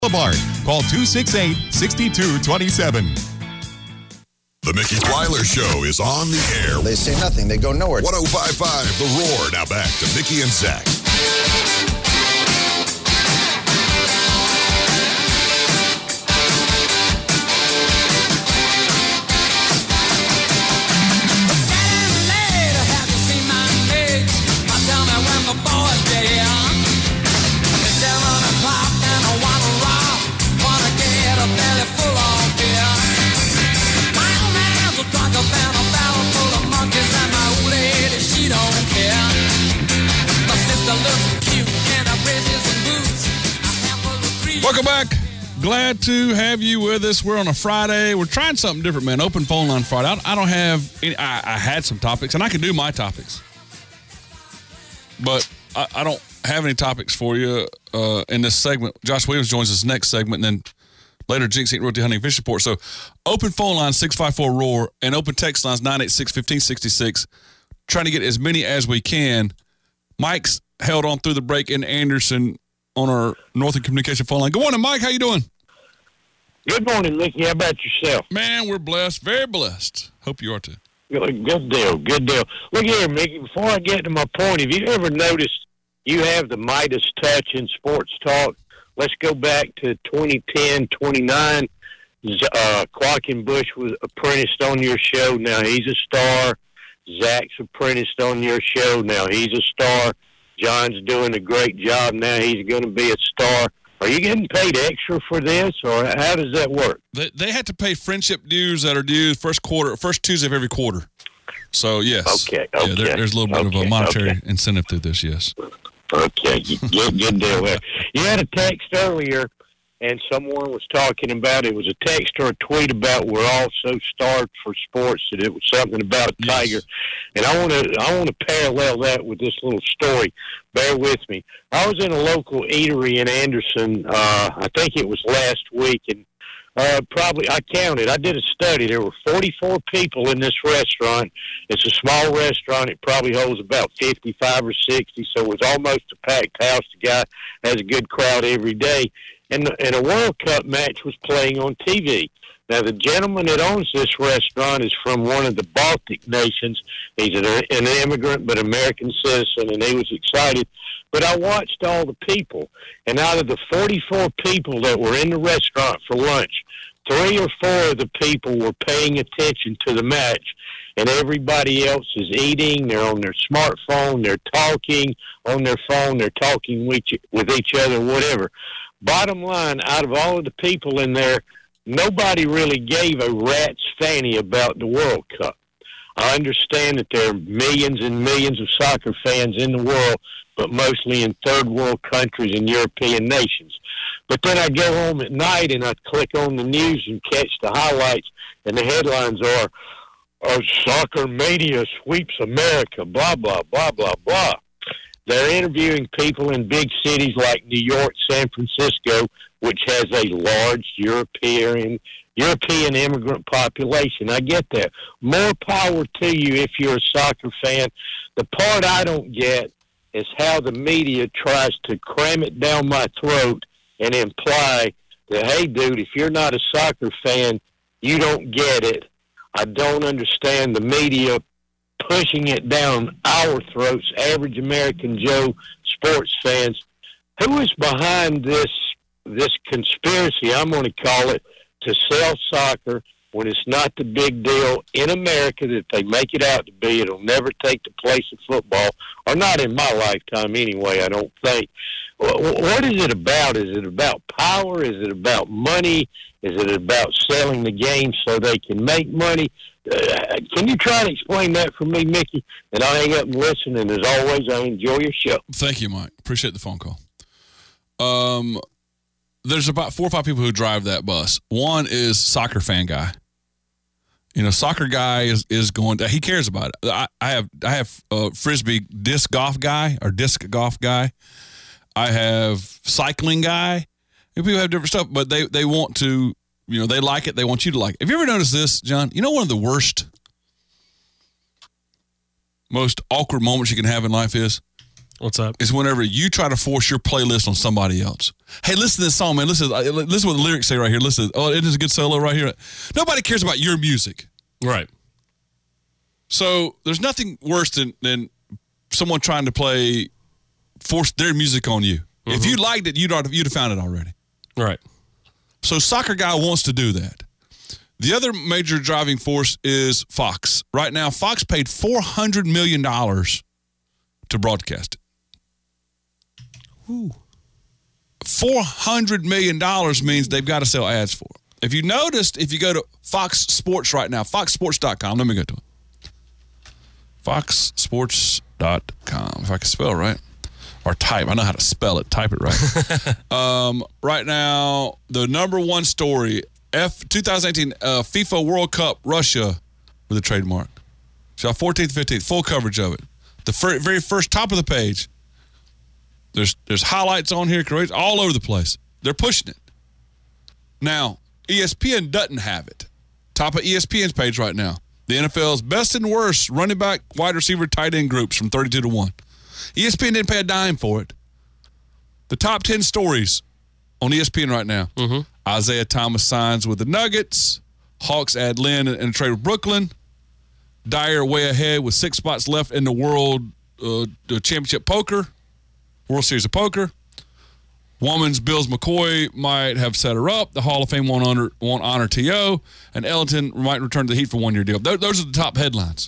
Boulevard. Call 268-6227. The Mickey Plyler Show is on the air. They say nothing. They go nowhere. 105.5 The Roar. Now back to Mickey and Zach. Welcome back. Glad to have you with us. We're on a Friday. We're trying something different, man. Open phone line Friday. I don't have any, I had some topics, and I can do my topics. But I don't have any topics for you in this segment. Josh Williams joins us next segment, and then later Jinx Eat Realty Hunting Fish Report. So open phone line 654-ROAR and open text lines 986-1566. Trying to get as many as we can. Mike's held on through the break in Anderson on our Northern Communication phone line. Good morning, Mike. How you doing? Good morning, Mickey. How about yourself? Man, we're blessed. Very blessed. Hope you are too. Good deal. Good deal. Look here, Mickey. Before I get to my point, have you ever noticed you have the Midas touch in sports talk? Let's go back to 2010, 29. Quackenbush was apprenticed on your show. Now he's a star. Zach's apprenticed on your show. Now he's a star. John's doing a great job. Now he's going to be a star. Are you getting paid extra for this, or how does that work? They had to pay friendship dues that are due first Tuesday of every quarter. So, yes. Okay. Yeah, there's a little bit of a monetary incentive to this, yes. Okay, good deal there. You had a text earlier, and someone was talking about, it was a text or a tweet about we're all so starved for sports that it was something about a tiger. And I want to parallel that with this little story. Bear with me. I was in a local eatery in Anderson, I think it was last week, and probably, I counted, I did a study. There were 44 people in this restaurant. It's a small restaurant. It probably holds about 55 or 60, so it was almost a packed house. The guy has a good crowd every day. And a World Cup match was playing on TV. Now, the gentleman that owns this restaurant is from one of the Baltic nations. He's an immigrant but American citizen, and he was excited. But I watched all the people, and out of the 44 people that were in the restaurant for lunch, 3 or 4 of the people were paying attention to the match, and everybody else is eating. They're on their smartphone. They're talking on their phone. They're talking with each other, whatever. Bottom line, out of all of the people in there, nobody really gave a rat's fanny about the World Cup. I understand that there are millions and millions of soccer fans in the world, but mostly in third world countries and European nations. But then I go home at night and I click on the news and catch the highlights, and the headlines are soccer mania sweeps America, blah, blah, blah, blah, blah. They're interviewing people in big cities like New York, San Francisco, which has a large European immigrant population. I get that. More power to you if you're a soccer fan. The part I don't get is how the media tries to cram it down my throat and imply that, hey, dude, if you're not a soccer fan, you don't get it. I don't understand the media pushing it down our throats, average American Joe sports fans. Who is behind this conspiracy, I'm going to call it, to sell soccer when it's not the big deal in America that they make it out to be? It'll never take the place of football, or not in my lifetime anyway, I don't think. What is it about? Is it about power? Is it about money? Is it about selling the game so they can make money? Can you try to explain that for me, Mickey? And I'll hang up and listen, and as always, I enjoy your show. Thank you, Mike. Appreciate the phone call. There's about 4 or 5 people who drive that bus. One is soccer fan guy. You know, soccer guy is going to, he cares about it. I have frisbee disc golf guy. I have cycling guy. And people have different stuff, but they want to, you know, they like it. They want you to like it. Have you ever noticed this, John? You know, one of the most awkward moments you can have in life is What's up? is whenever you try to force your playlist on somebody else. Hey, listen to this song, man. Listen what the lyrics say right here. Listen. Oh, it is a good solo right here. Nobody cares about your music. Right. So there's nothing worse than someone trying to force their music on you. Mm-hmm. If you liked it, you'd have found it already. Right. So Soccer Guy wants to do that. The other major driving force is Fox. Right now, Fox paid $400 million to broadcast it. Ooh. $400 million means they've got to sell ads for it. If you noticed, if you go to Fox Sports right now, foxsports.com, let me go to it. foxsports.com, if I can spell right. Or type. I know how to spell it. Type it right. Right now, the number one story, 2018 FIFA World Cup, Russia with a trademark. So 14th, 15th, full coverage of it. The very first top of the page. There's highlights on here, all over the place. They're pushing it. Now, ESPN doesn't have it. Top of ESPN's page right now. The NFL's best and worst running back, wide receiver, tight end groups from 32 to 1. ESPN didn't pay a dime for it. The top 10 stories on ESPN right now. Mm-hmm. Isaiah Thomas signs with the Nuggets. Hawks add Lynn and a trade with Brooklyn. Dyer way ahead with 6 spots left in the World Championship Poker. World Series of Poker. Woman's Bills McCoy might have set her up. The Hall of Fame won't honor T.O. And Ellington might return to the Heat for a 1-year deal. Those are the top headlines.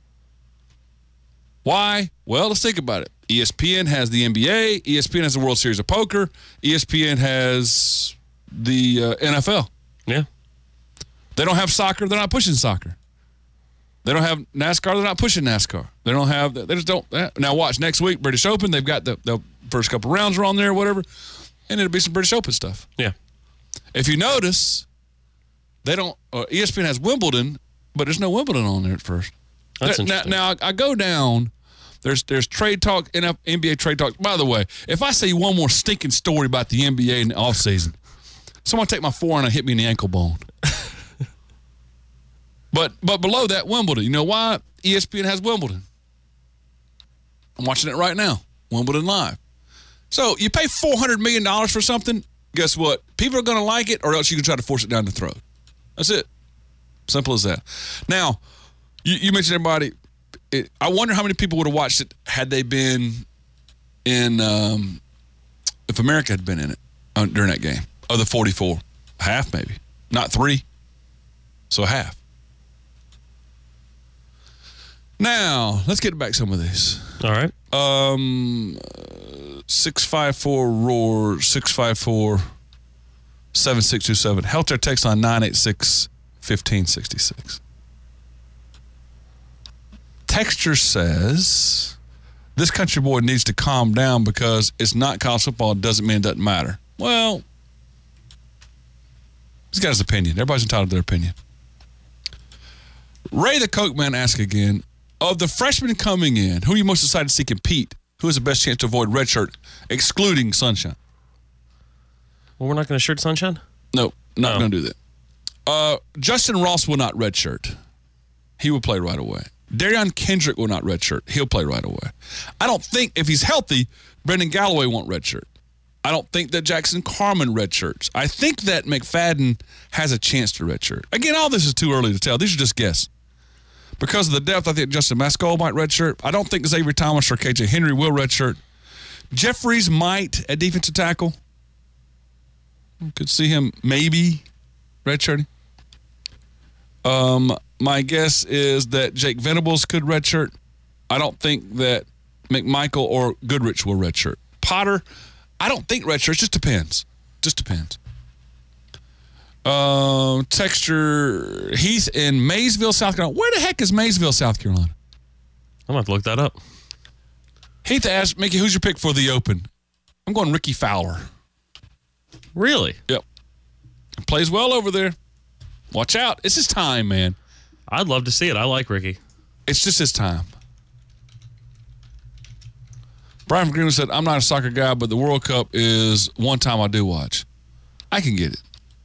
Why? Well, let's think about it. ESPN has the NBA. ESPN has the World Series of Poker. ESPN has the NFL. Yeah. They don't have soccer. They're not pushing soccer. They don't have NASCAR. They're not pushing NASCAR. They don't have. They just don't. Now watch next week British Open. They've got the first couple rounds are on there, whatever, and it'll be some British Open stuff. Yeah. If you notice, they don't. ESPN has Wimbledon, but there's no Wimbledon on there at first. That's interesting. Now I go down. There's trade talk, NBA trade talk. By the way, if I say one more stinking story about the NBA in the offseason, someone take my forehand and hit me in the ankle bone. But below that, Wimbledon. You know why? ESPN has Wimbledon. I'm watching it right now. Wimbledon Live. So you pay $400 million for something, guess what? People are going to like it, or else you can try to force it down their throat. That's it. Simple as that. Now, you mentioned everybody. I wonder how many people would have watched it had they been in, if America had been in it during that game. Of the 44. Half, maybe. Not 3. So half. Now, let's get back some of these. All right. 654 ROAR 654 7627. Help their text on 986 1566. Texture says this country boy needs to calm down because it's not college football. It doesn't mean it doesn't matter. Well, he's got his opinion. Everybody's entitled to their opinion. Ray the Coke Man asks again, of the freshmen coming in, who are you most excited to see compete? Who has the best chance to avoid redshirt, excluding Sunshine? Well, we're not going to shirt Sunshine? No, not going to do that. Justin Ross will not redshirt. He will play right away. Darion Kendrick will not redshirt. He'll play right away. I don't think, if he's healthy, Brendan Galloway won't redshirt. I don't think that Jackson Carman redshirts. I think that McFadden has a chance to redshirt. Again, all this is too early to tell. These are just guess. Because of the depth, I think Justin Mascol might redshirt. I don't think Xavier Thomas or KJ Henry will redshirt. Jeffries might at defensive tackle. Could see him maybe redshirting. My guess is that Jake Venables could redshirt. I don't think that McMichael or Goodrich will redshirt. Potter, I don't think redshirts. Just depends. Just depends. Texture Heath in Maysville, South Carolina. Where the heck is Maysville, South Carolina? I'm going to have to look that up. Heath asked, Mickey, who's your pick for the Open? I'm going Ricky Fowler. Really? Yep. Plays well over there. Watch out. It's his time, man. I'd love to see it. I like Ricky. It's just his time. Brian Greenwood said, I'm not a soccer guy, but the World Cup is one time I do watch. I can get it.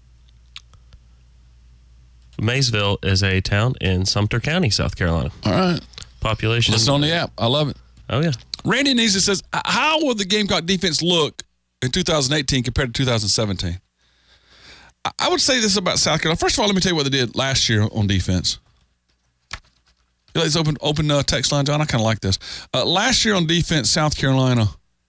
Maysville is a town in Sumter County, South Carolina. All right. Population. Listen on the app. I love it. Oh, yeah. Randy Neezy says, how will the Gamecock defense look in 2018 compared to 2017? I would say this about South Carolina. First of all, let me tell you what they did last year on defense. You like this open text line, John? I kind of like this. Last year on defense, South Carolina,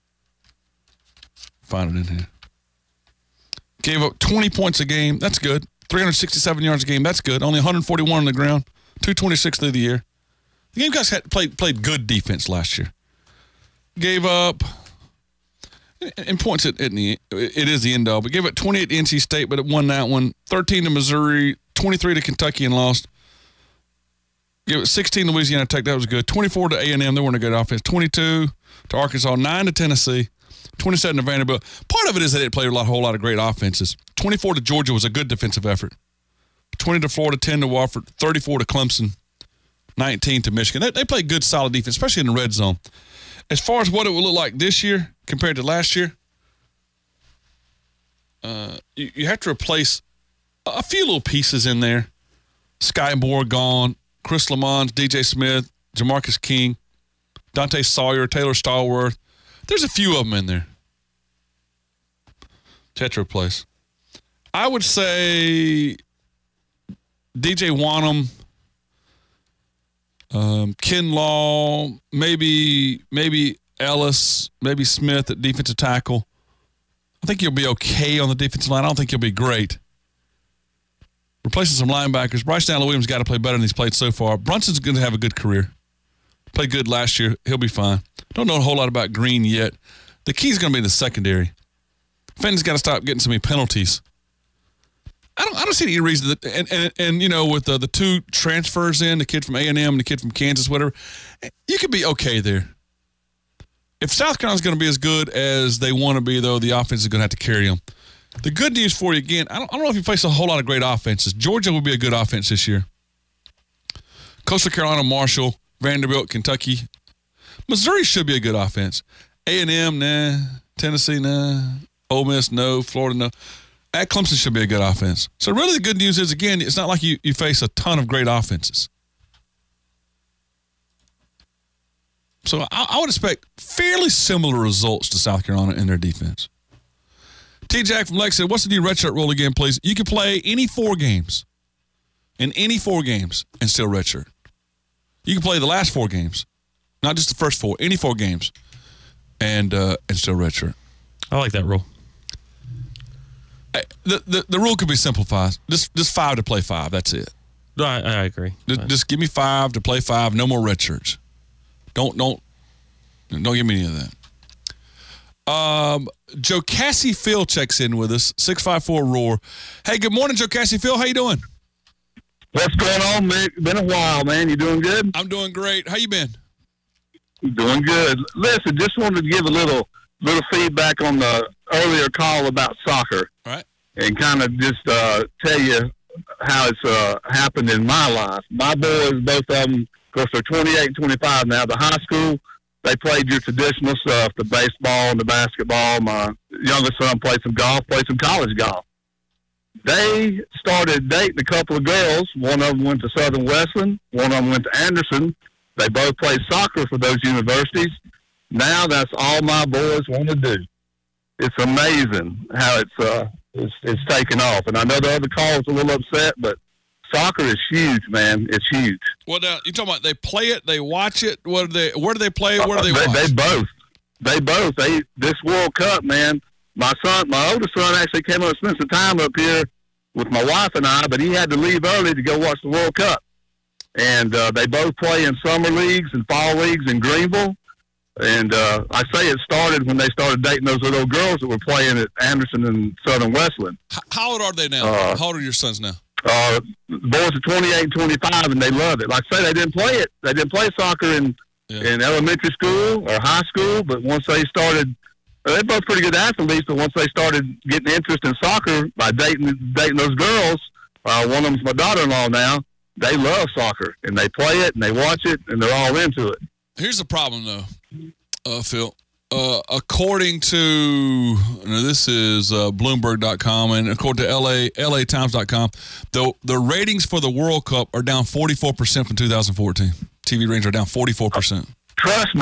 find it in here, gave up 20 points a game. That's good. 367 yards a game. That's good. Only 141 on the ground. 226 through the year. The Gamecocks played good defense last year. Gave up, in points, it is the end all, but gave up 28 to NC State, but it won that one. 13 to Missouri, 23 to Kentucky and lost. Gave it 16 to Louisiana Tech. That was good. 24 to A&M. They weren't a good offense. 22 to Arkansas. 9 to Tennessee. 27 to Vanderbilt. Part of it is they didn't play a whole lot of great offenses. 24 to Georgia was a good defensive effort. 20 to Florida. 10 to Wofford. 34 to Clemson. 19 to Michigan. They played good, solid defense, especially in the red zone. As far as what it will look like this year compared to last year, you have to replace a few little pieces in there. Sky Moore gone. Chris Lamont, DJ Smith, Jamarcus King, Dante Sawyer, Taylor Stallworth. There's a few of them in there. Tetra replace. I would say DJ Wanham, Ken Law, maybe Ellis, maybe Smith at defensive tackle. I think you'll be okay on the defensive line. I don't think you'll be great. Replacing some linebackers. Bryce Allen Williams got to play better than he's played so far. Brunson's going to have a good career. Played good last year. He'll be fine. Don't know a whole lot about Green yet. The key's going to be in the secondary. Fenton's got to stop getting so many penalties. I don't see any reason that, and you know, with the two transfers in, the kid from A&M and the kid from Kansas, whatever, you could be okay there. If South Carolina's going to be as good as they want to be, though, the offense is going to have to carry them. The good news for you, again, I don't know if you face a whole lot of great offenses. Georgia will be a good offense this year. Coastal Carolina, Marshall, Vanderbilt, Kentucky. Missouri should be a good offense. A&M, nah. Tennessee, nah. Ole Miss, no. Florida, no. At Clemson should be a good offense. So really the good news is, again, it's not like you face a ton of great offenses. So I would expect fairly similar results to South Carolina in their defense. T-Jack from Lex said, what's the new redshirt rule again, please? You can play any 4 games, and still redshirt. You can play the last 4 games, not just the first 4, any 4 games, and still redshirt. I like that rule. The rule could be simplified. Just 5 to play 5. That's it. I agree. Just give me 5 to play 5. No more red shirts. Don't give me any of that. Joe Cassie Phil checks in with us. 654-ROAR. Hey, good morning, Joe Cassie Phil. How you doing? What's going on, Mick? Been a while, man. You doing good? I'm doing great. How you been? Doing good. Listen, just wanted to give a little feedback on the earlier call about soccer. All right. And kind of just tell you how it's happened in my life. My boys, both of them, of course, they're 28 and 25 now. The high school, they played your traditional stuff, the baseball and the basketball. My youngest son played some golf, played some college golf. They started dating a couple of girls. One of them went to Southern Wesleyan. One of them went to Anderson. They both played soccer for those universities. Now that's all my boys want to do. It's amazing how it's taken off. And I know the other call's a little upset, but soccer is huge, man. It's huge. Well, now, you're talking about they play it, they watch it. Where do they play it? Where do they watch? They both. This World Cup, man. My oldest son actually came up and spent some time up here with my wife and I, but he had to leave early to go watch the World Cup. And they both play in summer leagues and fall leagues in Greenville. And I say it started when they started dating those little girls that were playing at Anderson and Southern Wesleyan. How old are they now? How old are your sons now? The boys are 28 and 25, and they love it. Like I say, they didn't play it. They didn't play soccer in elementary school or high school, but once they started, they're both pretty good athletes, but once they started getting interest in soccer by dating those girls, one of them's my daughter-in-law now, they love soccer, and they play it, and they watch it, and they're all into it. Here's the problem, though, Phil. According to, this is Bloomberg.com, and according to LATimes.com, the ratings for the World Cup are down 44% from 2014. TV ratings are down 44%. Trust me,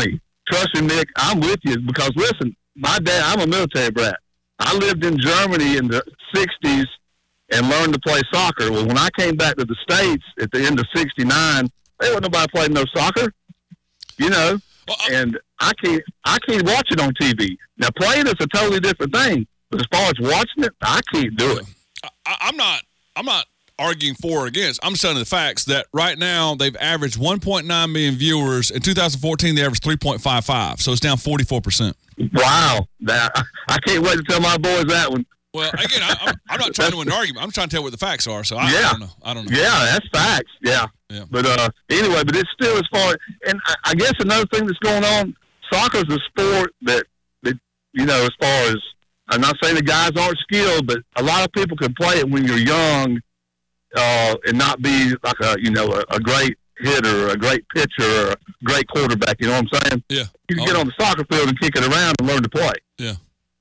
trust me, Mick, I'm with you because, listen, my dad, I'm a military brat. I lived in Germany in the 60s and learned to play soccer. Well, when I came back to the States at the end of 69, there wasn't nobody playing no soccer, you know, and I can't watch it on TV. Now, playing is a totally different thing, but as far as watching it, I can't do it. I'm not arguing for or against. I'm just telling you the facts that right now they've averaged 1.9 million viewers. In 2014, they averaged 3.55, so it's down 44%. Wow. I can't wait to tell my boys that one. Well, again, I'm not trying to win an argument. I'm trying to tell what the facts are, so I don't know. Yeah, that's facts. Yeah. But anyway, but it's still as far – and I guess another thing that's going on, soccer is a sport that, you know, as far as – I'm not saying the guys aren't skilled, but a lot of people can play it when you're young and not be like a great hitter, a great pitcher, or a great quarterback. You know what I'm saying? Yeah. You can get on the soccer field and kick it around and learn to play. Yeah.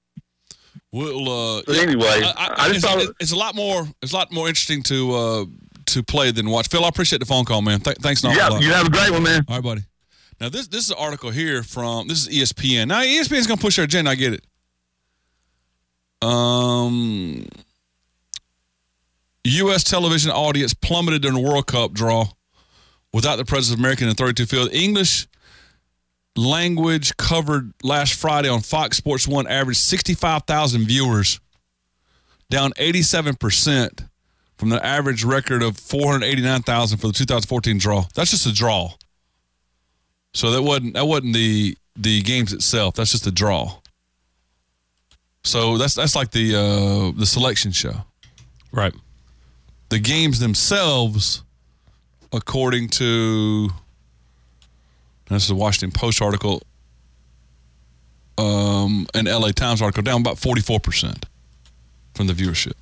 Well, but anyway, I just thought it's a lot more interesting to play than watch. Phil, I appreciate the phone call, man. Thanks, not a lot. You have a great one, man. All right, buddy. Now this is an article here from this is ESPN. Now ESPN's gonna push their agenda. I get it. U.S. television audience plummeted during the World Cup draw without the presence of American in 32 field. English language covered last Friday on Fox Sports 1 averaged 65,000 viewers, down 87% from the average record of 489,000 for the 2014 draw. That's just a draw. So that wasn't the games itself. That's just a draw. So that's like the selection show. Right. The games themselves, according to this is a Washington Post article, an LA Times article, down about 44% from the viewership.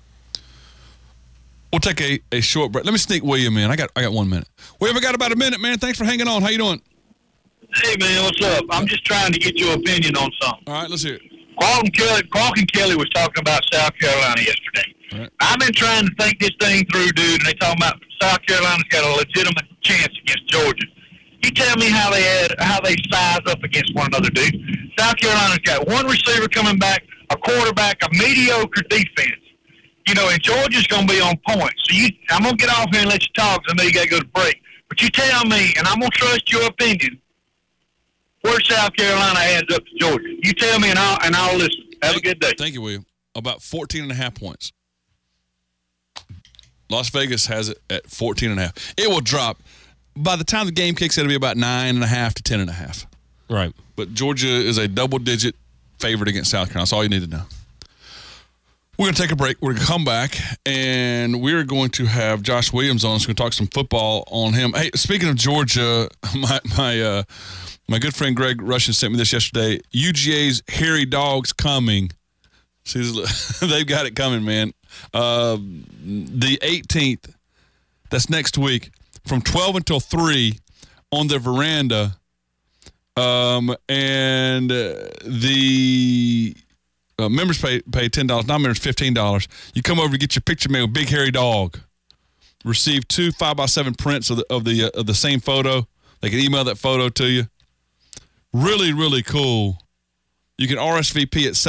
We'll take a short break. Let me sneak William in. I got 1 minute. William, I got about a minute, man. Thanks for hanging on. How you doing? Hey, man, what's up? I'm just trying to get your opinion on something. All right, let's hear it. Clark and Kelly was talking about South Carolina yesterday. Right. I've been trying to think this thing through, dude, and they talking about South Carolina's got a legitimate chance against Georgia. You tell me how they size up against one another, dude. South Carolina's got one receiver coming back, a quarterback, a mediocre defense. You know, and Georgia's going to be on point. So I'm going to get off here and let you talk because I know you got to go to break. But you tell me, and I'm going to trust your opinion, where South Carolina adds up to Georgia. You tell me, and I'll listen. Have a good day. Thank you, William. About 14.5 points. Las Vegas has it at 14.5. It will drop. By the time the game kicks, it'll be about 9.5 to 10.5. Right. But Georgia is a double-digit favorite against South Carolina. That's all you need to know. We're going to take a break. We're going to come back, and we're going to have Josh Williams on. We're going to talk some football on him. Hey, speaking of Georgia, my good friend Greg Russian sent me this yesterday. UGA's Hairy Dog's coming. See, they've got it coming, man. The 18th, that's next week, from 12 until 3 on the veranda. And the members pay $10, non-members $15. You come over to get your picture made with Big Hairy Dog. Receive 2 5x7 prints of the same photo. They can email that photo to you. Really, really cool. You can RSVP at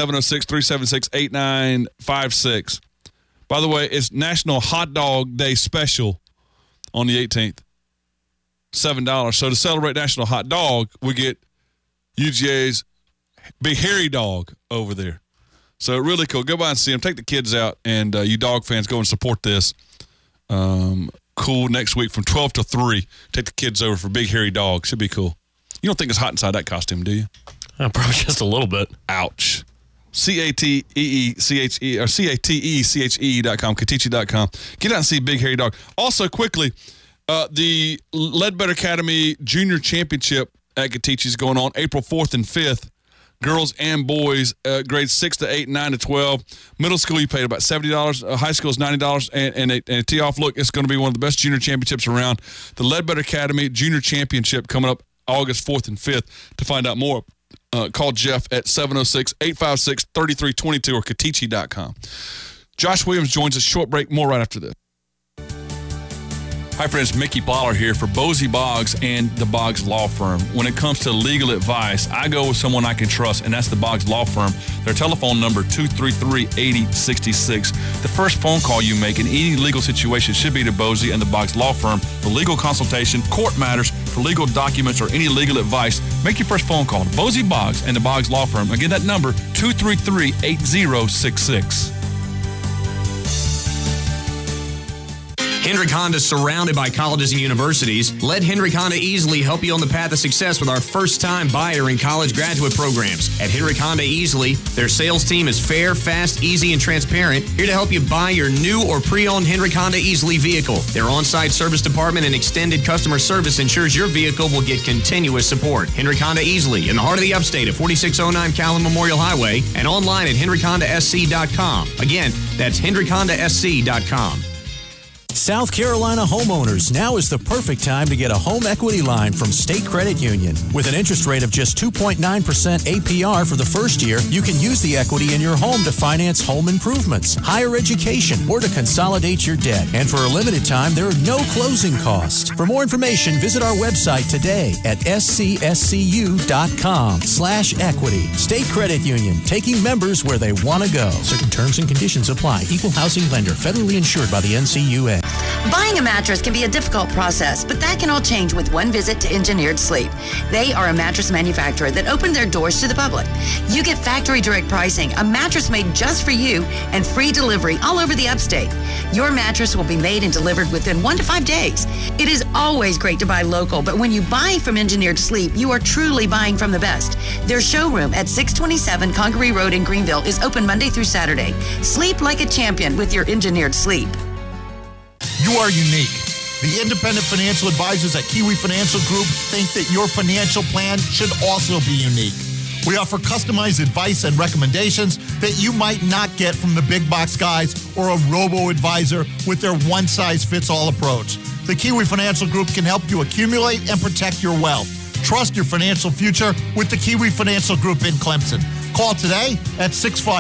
706-376-8956. By the way, it's National Hot Dog Day Special on the 18th. $7. So to celebrate National Hot Dog, we get UGA's Big Hairy Dog over there. So really cool. Go by and see them. Take the kids out, and you dog fans, go and support this. Cool next week from 12 to 3. Take the kids over for Big Hairy Dog. Should be cool. You don't think it's hot inside that costume, do you? Probably just a little bit. Ouch. CATECHE or CATECHE.com, Katichi.com. Get out and see Big Hairy Dog. Also, quickly, the Ledbetter Academy Junior Championship at Katichi is going on April 4th and 5th. Girls and boys, grades 6 to 8, 9 to 12. Middle school, you paid about $70. High school is $90. And a tee-off look, it's going to be one of the best junior championships around. The Ledbetter Academy Junior Championship coming up August 4th and 5th. To find out more, call Jeff at 706-856-3322 or Katichi.com. Josh Williams joins us. Short break. More right after this. Hi, friends. Mickey Plyler here for Bosie Boggs and the Boggs Law Firm. When it comes to legal advice, I go with someone I can trust, and that's the Boggs Law Firm. Their telephone number, 233-8066. The first phone call you make in any legal situation should be to Bosie and the Boggs Law Firm for legal consultation, court matters, for legal documents, or any legal advice. Make your first phone call to Bosie Boggs and the Boggs Law Firm. Again, that number, 233-8066. Hendrick Honda is surrounded by colleges and universities. Let Hendrick Honda easily help you on the path of success with our first-time buyer and college graduate programs. At Hendrick Honda Easily, their sales team is fair, fast, easy, and transparent, here to help you buy your new or pre-owned Hendrick Honda Easily vehicle. Their on-site service department and extended customer service ensures your vehicle will get continuous support. Hendrick Honda Easily, in the heart of the upstate at 4609 Callan Memorial Highway, and online at HendrickHondaSC.com. Again, that's HendrickHondaSC.com. South Carolina homeowners, now is the perfect time to get a home equity line from State Credit Union. With an interest rate of just 2.9% APR for the first year, you can use the equity in your home to finance home improvements, higher education, or to consolidate your debt. And for a limited time, there are no closing costs. For more information, visit our website today at scscu.com/equity. State Credit Union, taking members where they want to go. Certain terms and conditions apply. Equal housing lender, federally insured by the NCUA. Buying a mattress can be a difficult process, but that can all change with one visit to Engineered Sleep. They are a mattress manufacturer that opened their doors to the public. You get factory direct pricing, a mattress made just for you, and free delivery all over the upstate. Your mattress will be made and delivered within 1 to 5 days. It is always great to buy local, but when you buy from Engineered Sleep, you are truly buying from the best. Their showroom at 627 Congaree Road in Greenville is open Monday through Saturday. Sleep like a champion with your Engineered Sleep. You are unique. The independent financial advisors at Kiwi Financial Group think that your financial plan should also be unique. We offer customized advice and recommendations that you might not get from the big box guys or a robo-advisor with their one-size-fits-all approach. The Kiwi Financial Group can help you accumulate and protect your wealth. Trust your financial future with the Kiwi Financial Group in Clemson. Call today at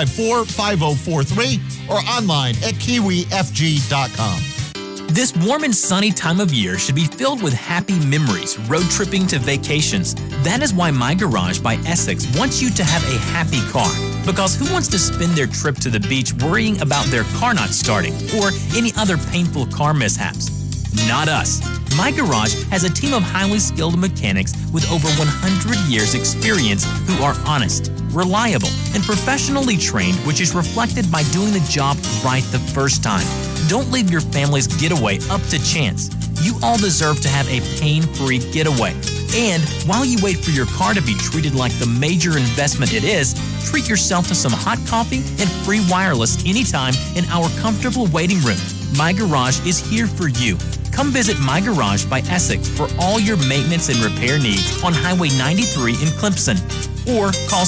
654-5043 or online at kiwifg.com. This warm and sunny time of year should be filled with happy memories, road tripping to vacations. That is why My Garage by Essex wants you to have a happy car. Because who wants to spend their trip to the beach worrying about their car not starting or any other painful car mishaps? Not us. My Garage has a team of highly skilled mechanics with over 100 years experience who are honest, reliable, and professionally trained, which is reflected by doing the job right the first time. Don't leave your family's getaway up to chance. You all deserve to have a pain-free getaway. And while you wait for your car to be treated like the major investment it is, treat yourself to some hot coffee and free wireless anytime in our comfortable waiting room. My Garage is here for you. Come visit My Garage by Essex for all your maintenance and repair needs on Highway 93 in Clemson. Or call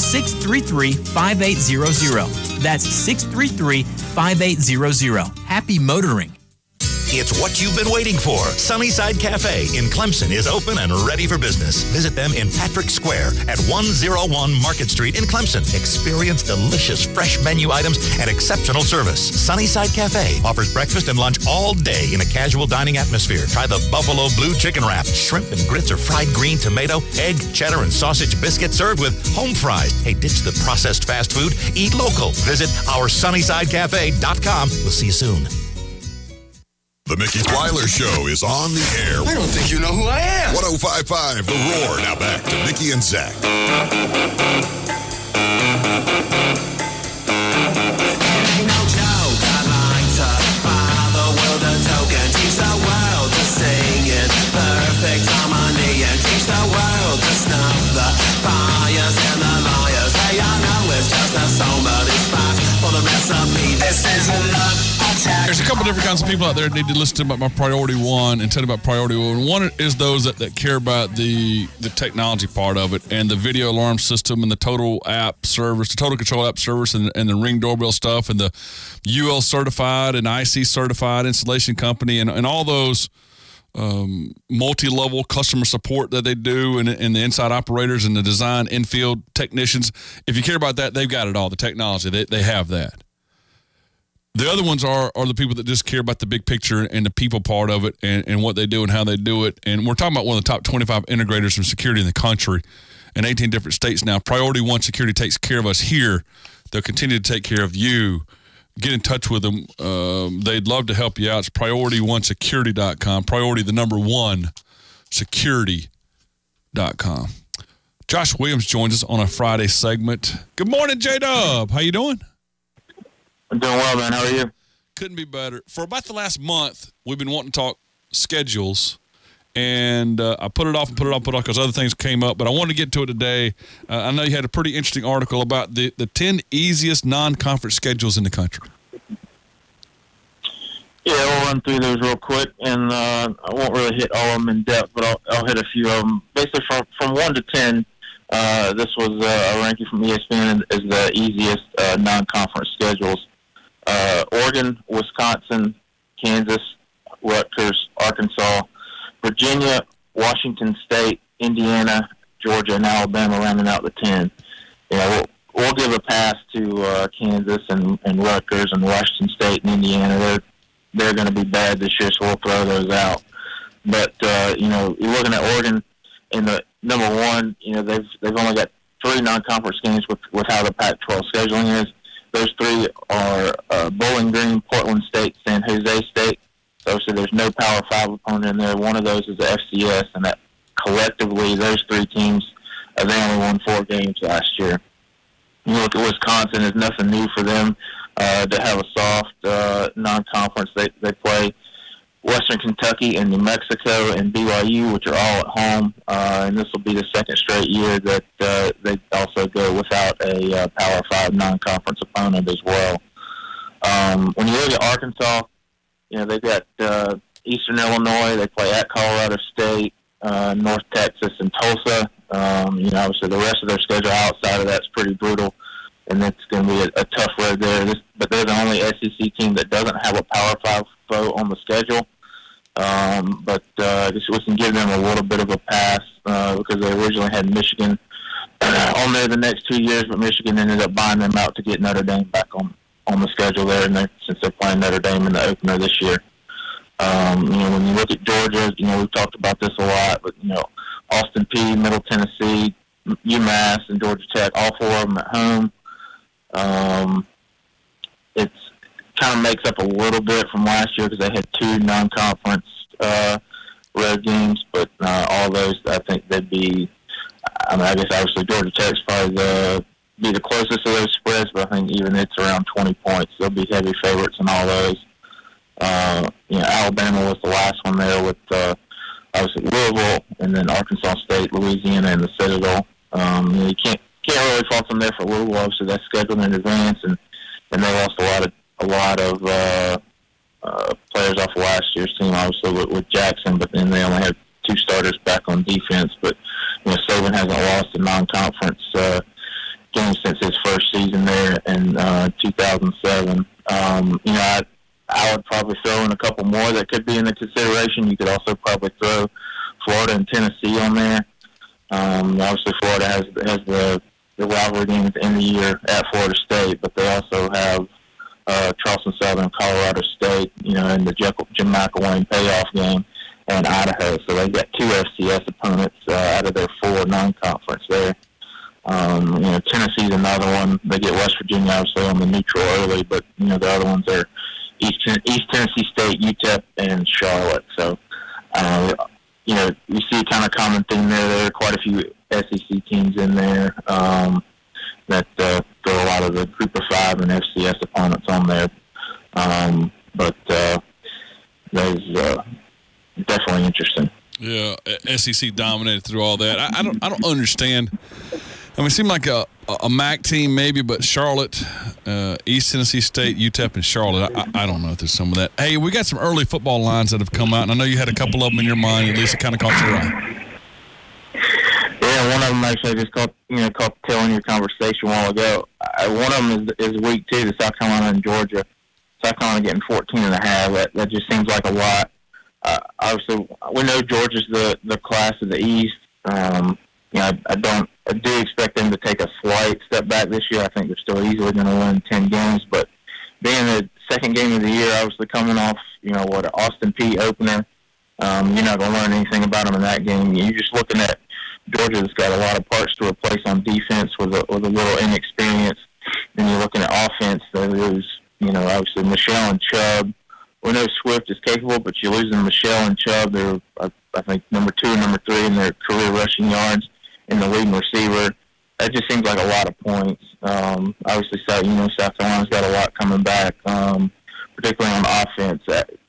633-5800. That's 633-5800. Happy motoring. It's what you've been waiting for. Sunnyside Cafe in Clemson is open and ready for business. Visit them in Patrick Square at 101 Market Street in Clemson. Experience delicious fresh menu items and exceptional service. Sunnyside Cafe offers breakfast and lunch all day in a casual dining atmosphere. Try the Buffalo Blue Chicken Wrap. Shrimp and grits or fried green tomato, egg, cheddar, and sausage biscuit served with home fries. Hey, ditch the processed fast food. Eat local. Visit OurSunnysideCafe.com. We'll see you soon. The Mickey Plyler Show is on the air. I don't think you know who I am. 105.5 The Roar. Now back to Mickey and Zach. Perfect harmony and teach the world to snuff the fires and the liars. Hey, I know it's just a song, but it's fast for the rest of me. This is a love attack. There's a couple different kinds of people out there that need to listen to my priority one and tell about priority one. One is those that care about the technology part of it and the video alarm system and the total app service, the total control app service and the Ring doorbell stuff and the UL certified and IC certified installation company and all those multi-level customer support that they do and the inside operators and the design infield technicians. If you care about that, they've got it all, the technology. They have that. The other ones are the people that just care about the big picture and the people part of it and what they do and how they do it. And we're talking about one of the top 25 integrators from security in the country in 18 different states now. Priority One Security takes care of us here. They'll continue to take care of you. Get in touch with them. They'd love to help you out. It's PriorityOneSecurity.com. Priority, the number one, security.com. Josh Williams joins us on a Friday segment. Good morning, J-Dub. How you doing? I'm doing well, man. How are you? Couldn't be better. For about the last month, we've been wanting to talk schedules, and I put it off because other things came up, but I wanted to get to it today. I know you had a pretty interesting article about the 10 easiest non-conference schedules in the country. Yeah, we'll run through those real quick, and I won't really hit all of them in depth, but I'll hit a few of them. Basically, from 1 to 10, this was a ranking from ESPN as the easiest non-conference schedules. Oregon, Wisconsin, Kansas, Rutgers, Arkansas, Virginia, Washington State, Indiana, Georgia, and Alabama rounding out the 10. You know, we'll give a pass to Kansas and Rutgers and Washington State and Indiana. They're going to be bad this year, so we'll throw those out. But you know, you're looking at Oregon in the number one. You know, they've only got 3 non-conference games with how the Pac-12 scheduling is. Those 3 are Bowling Green, Portland State, San Jose State. So obviously there's no Power 5 opponent in there. One of those is the FCS, and that collectively, those 3 teams, they only won 4 games last year. You look at Wisconsin, there's nothing new for them to have a soft non-conference. They play Western Kentucky and New Mexico and BYU, which are all at home, and this will be the second straight year that they also go without a Power 5 non-conference opponent as well. When you look at Arkansas, you know, they've got Eastern Illinois. They play at Colorado State, North Texas, and Tulsa. You know, obviously the rest of their schedule outside of that's pretty brutal, and it's going to be a tough road there. But they're the only SEC team that doesn't have a Power 5 foe on the schedule. But I guess we can give them a little bit of a pass because they originally had Michigan on there the next 2 years, but Michigan ended up buying them out to get Notre Dame back on the schedule there, and since they're playing Notre Dame in the opener this year. You know, when you look at Georgia, you know, we've talked about this a lot, but, you know, Austin Peay, Middle Tennessee, UMass, and Georgia Tech, all 4 of them at home. It's kind of makes up a little bit from last year because they had 2 non-conference road games, but all those, I think they'd be, I mean, I guess obviously Georgia Tech's probably be the closest of those spreads, but I think even it's around 20 points. They'll be heavy favorites in all those. You know, Alabama was the last one there with obviously Louisville, and then Arkansas State, Louisiana, and the Citadel. You can't really fault them there for Louisville. Obviously, that's scheduled in advance, and they lost a lot of players off of last year's team, obviously with Jackson, but then they only had 2 starters back on defense. But you know, Saban hasn't lost a non-conference game since his first season there in 2007. You know, I would probably throw in a couple more that could be in the consideration. You could also probably throw Florida and Tennessee on there. Obviously, Florida has the rivalry game at the end of the year at Florida State, but they also have Charleston Southern, Colorado State, you know, in the Jim McElwain payoff game, and Idaho. So they've got 2 FCS opponents out of their 4 non-conference there. You know, Tennessee's another one. They get West Virginia obviously on the neutral early, but you know the other ones are East Tennessee State, UTEP, and Charlotte. So you know, you see a kind of common theme there. There are quite a few SEC teams in there that throw a lot of the Group of 5 and FCS opponents on there. But those definitely interesting. Yeah, SEC dominated through all that. I don't understand. I mean, it seemed like a MAC team maybe, but Charlotte, East Tennessee State, UTEP, and Charlotte, I don't know if there's some of that. Hey, we got some early football lines that have come out, and I know you had a couple of them in your mind. At least it kind of caught your eye. Yeah, one of them actually just caught the tail end of your conversation a while ago. One of them is week 2, the South Carolina and Georgia. South Carolina getting 14.5. That just seems like a lot. Obviously, we know Georgia's the class of the East. You know, I do expect them to take a slight step back this year. I think they're still easily going to win 10 games, but being the second game of the year, obviously coming off, an Austin Peay opener. You're not going to learn anything about them in that game. You're just looking at Georgia that's got a lot of parts to replace on defense with a little inexperience. Then you're looking at offense. There's, obviously Michelle and Chubb. We know Swift is capable, but you're losing Michelle and Chubb. They're, I think, number 2 and number 3 in their career rushing yards, and the leading receiver. That just seems like a lot of points. Obviously, South Carolina's got a lot coming back, particularly on offense.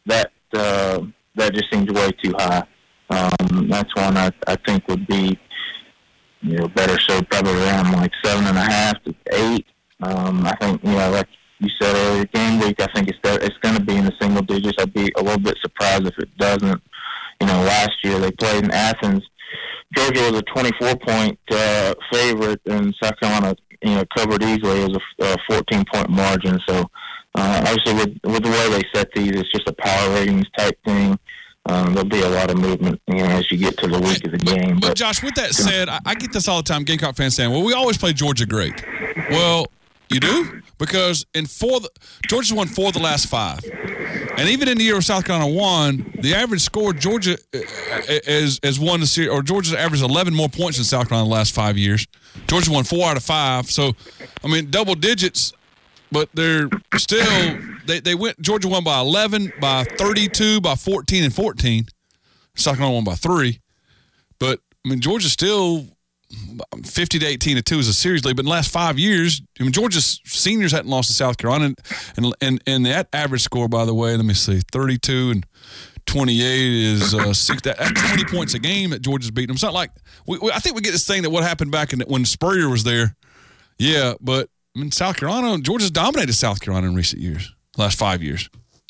That just seems way too high. That's one I think would be, better so probably around like 7.5 to 8. I think, like you said earlier, game week, I think it's going to be in the single digits. I'd be a little bit surprised if it doesn't. Last year they played in Athens. Georgia was a 24-point favorite, and South Carolina, covered easily. It was a 14-point margin. So, obviously, with the way they set these, it's just a power ratings type thing. There'll be a lot of movement, as you get to the week of the game. But Josh, with that said, I get this all the time. Gamecock fans saying, "Well, we always play Georgia great." Well, you do, because Georgia's won 4 of the last 5. And even in the year South Carolina won, the average score Georgia has won the series, or Georgia's averaged 11 more points than South Carolina in the last 5 years. Georgia won 4 out of 5. So, double digits, but they're still they went. Georgia won by 11, by 32, by 14 and 14. South Carolina won by 3. But Georgia's still 50 to 18 to 2 is a series lead, but in the last 5 years, Georgia's seniors hadn't lost to South Carolina, and that average score, by the way, let me see, 32 and 28 is 6. That's 20 points a game that Georgia's beating them. It's not like I think we get this thing that what happened back when Spurrier was there. Yeah, but South Carolina, Georgia's dominated South Carolina in recent years, the last 5 years.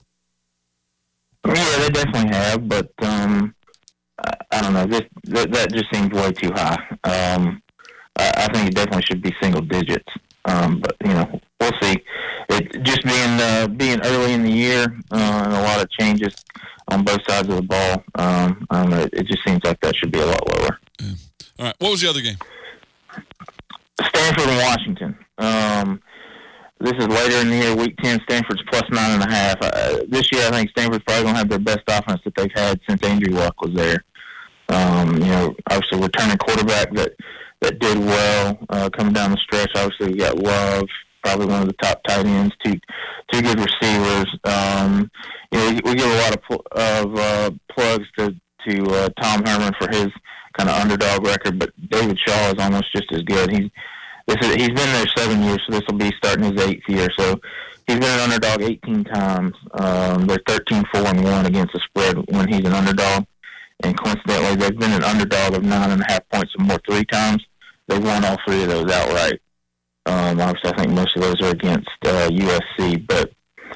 Yeah, they definitely have, but I don't know. That just seems way too high. I think it definitely should be single digits. But we'll see. It just being early in the year and a lot of changes on both sides of the ball. I don't know. It just seems like that should be a lot lower. Yeah. All right. What was the other game? Stanford and Washington. This is later in the year, Week 10. Stanford's plus 9.5. This year, I think Stanford's probably going to have their best offense that they've had since Andrew Luck was there. Obviously returning quarterback that did well coming down the stretch. Obviously, we got Love, probably one of the top tight ends, two good receivers. We give a lot of plugs to Tom Herman for his kind of underdog record, but David Shaw is almost just as good. He's been there 7 years, so this will be starting his 8th year. So he's been an underdog 18 times. They're 13-4-1 against the spread when he's an underdog. And coincidentally, they've been an underdog of 9.5 points or more 3 times. They won all 3 of those outright. Obviously, I think most of those are against USC, but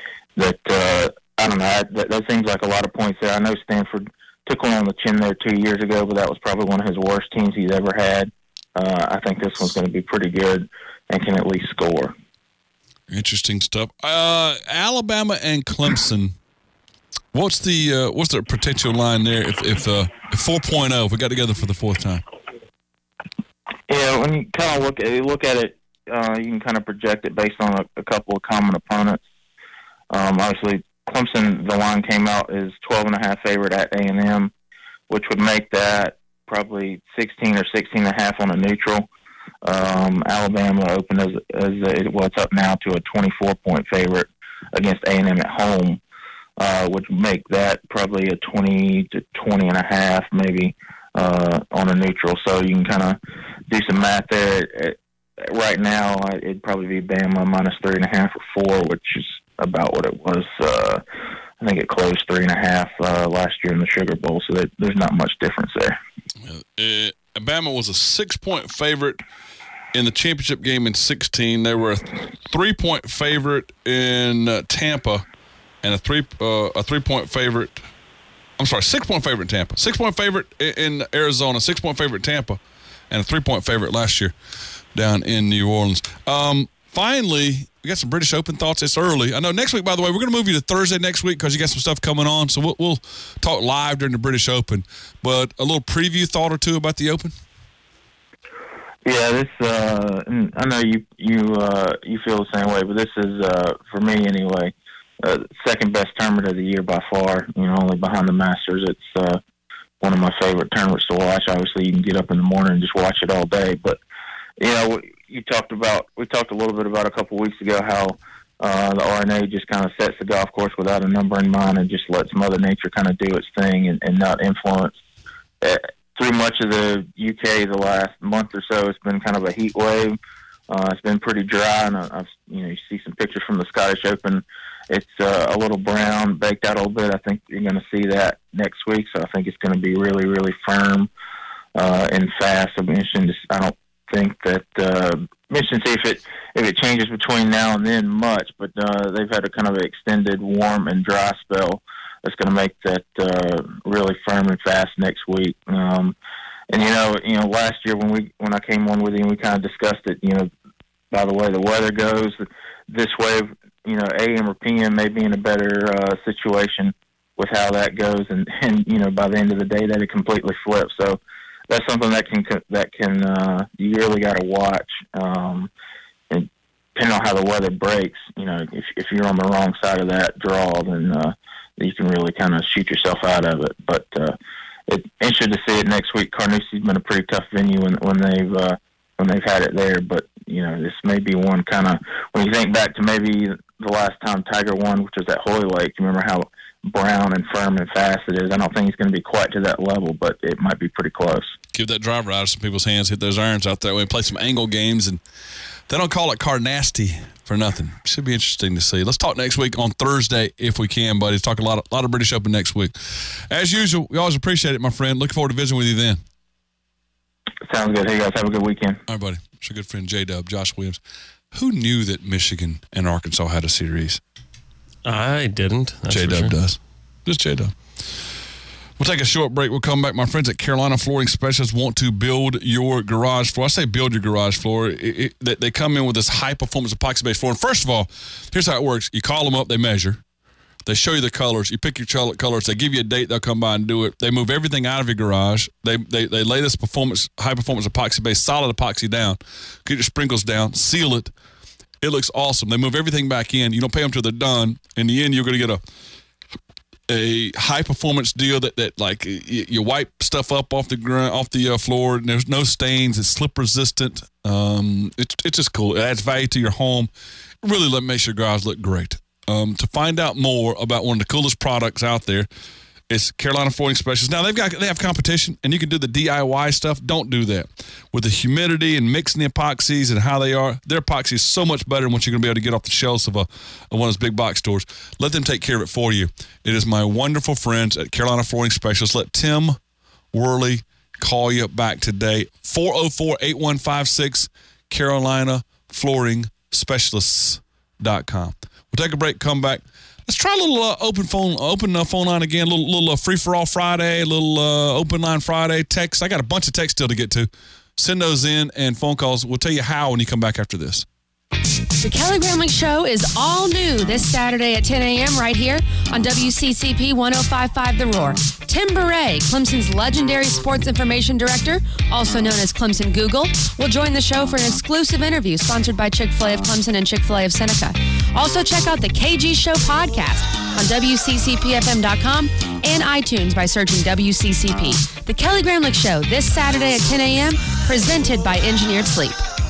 I don't know. That seems like a lot of points there. I know Stanford took one on the chin there 2 years ago, but that was probably one of his worst teams he's ever had. I think this one's going to be pretty good and can at least score. Interesting stuff. Alabama and Clemson. What's the potential line there if 4.0 if we got together for the 4th time? Yeah, when you kind of look at it, you can kind of project it based on a couple of common opponents. Obviously, Clemson, the line came out is 12.5 favorite at A&M, which would make that probably 16 or 16.5 on a neutral. Alabama opened as it's up now to a 24-point favorite against A&M at home. Would make that probably a 20 to 20.5 maybe on a neutral. So you can kind of do some math there. Right now, it'd probably be Bama minus 3.5 or 4, which is about what it was. I think it closed 3.5 last year in the Sugar Bowl, so there's not much difference there. Bama was a 6-point favorite in the championship game in 2016. They were a 3-point favorite in Tampa. And a 3-point favorite. I'm sorry, 6-point favorite in Tampa. 6-point favorite in Arizona. 6-point favorite in Tampa, and a 3-point favorite last year down in New Orleans. Finally, we got some British Open thoughts. It's early. I know next week, by the way, we're going to move you to Thursday next week because you got some stuff coming on. So we'll talk live during the British Open. But a little preview thought or two about the Open. Yeah, this. I know you feel the same way, but this is for me anyway. Second best tournament of the year by far. Only behind the Masters. It's one of my favorite tournaments to watch. Obviously, you can get up in the morning and just watch it all day. But we talked a little bit about a couple weeks ago how the R&A just kind of sets the golf course without a number in mind and just lets Mother Nature kind of do its thing and not influence. Through much of the UK the last month or so, it's been kind of a heat wave. It's been pretty dry, and you see some pictures from the Scottish Open. It's a little brown, baked out a little bit. I think you're going to see that next week, so I think it's going to be really, really firm and fast. I'll be interested. I don't think that interested to see if it changes between now and then much, but they've had a kind of an extended warm and dry spell that's going to make that really firm and fast next week. And last year when I came on with you, we kind of discussed it. By the way the weather goes, this wave, AM or PM may be in a better situation with how that goes, and by the end of the day, that it completely flips. So that's something that can you really got to watch. And depending on how the weather breaks, if you're on the wrong side of that draw, then you can really kind of shoot yourself out of it. But it's interesting to see it next week. Carnousie's been a pretty tough venue when they've had it there, but this may be one kind of, when you think back to maybe the last time Tiger won, which was at Hoylake, you remember how brown and firm and fast it is. I don't think it's going to be quite to that level, but it might be pretty close. Give that driver out of some people's hands, hit those irons out there, and play some angle games, and they don't call it Carnasty for nothing. Should be interesting to see. Let's talk next week on Thursday if we can, buddies. Talk a lot of British Open next week. As usual, we always appreciate it, my friend. Looking forward to visiting with you then. Sounds good. Hey, guys, have a good weekend. All right, buddy. It's a good friend, J-Dub, Josh Williams. Who knew that Michigan and Arkansas had a series? I didn't. J-Dub does. Just J-Dub. We'll take a short break. We'll come back. My friends at Carolina Flooring Specialists want to build your garage floor. I say build your garage floor. They come in with this high-performance epoxy-based floor. And first of all, here's how it works. You call them up. They measure. They show you the colors. You pick your colors. They give you a date. They'll come by and do it. They move everything out of your garage. They lay this high-performance epoxy-based solid epoxy down, get your sprinkles down, seal it. It looks awesome. They move everything back in. You don't pay them till they're done. In the end, you're going to get a high-performance deal that like you wipe stuff up off the floor. And there's no stains. It's slip-resistant. It's just cool. It adds value to your home. It really makes your garage look great. To find out more about one of the coolest products out there, it's Carolina Flooring Specialists. Now, they have competition, and you can do the DIY stuff. Don't do that. With the humidity and mixing the epoxies and how they are, their epoxy is so much better than what you're going to be able to get off the shelves of one of those big box stores. Let them take care of it for you. It is my wonderful friends at Carolina Flooring Specialists. Let Tim Worley call you back today. 404-8156, Carolina Flooring Specialists.com. We'll take a break, come back. Let's try a little open phone line again, a little free-for-all Friday, a little open line Friday, text. I got a bunch of texts still to get to. Send those in and phone calls. We'll tell you how when you come back after this. The Kelly Gramlich Show is all new this Saturday at 10 a.m. right here on WCCP 105.5 The Roar. Tim Beret, Clemson's legendary sports information director, also known as Clemson Google, will join the show for an exclusive interview sponsored by Chick-fil-A of Clemson and Chick-fil-A of Seneca. Also check out the KG Show podcast on WCCPFM.com and iTunes by searching WCCP. The Kelly Gramlich Show this Saturday at 10 a.m. presented by Engineered Sleep.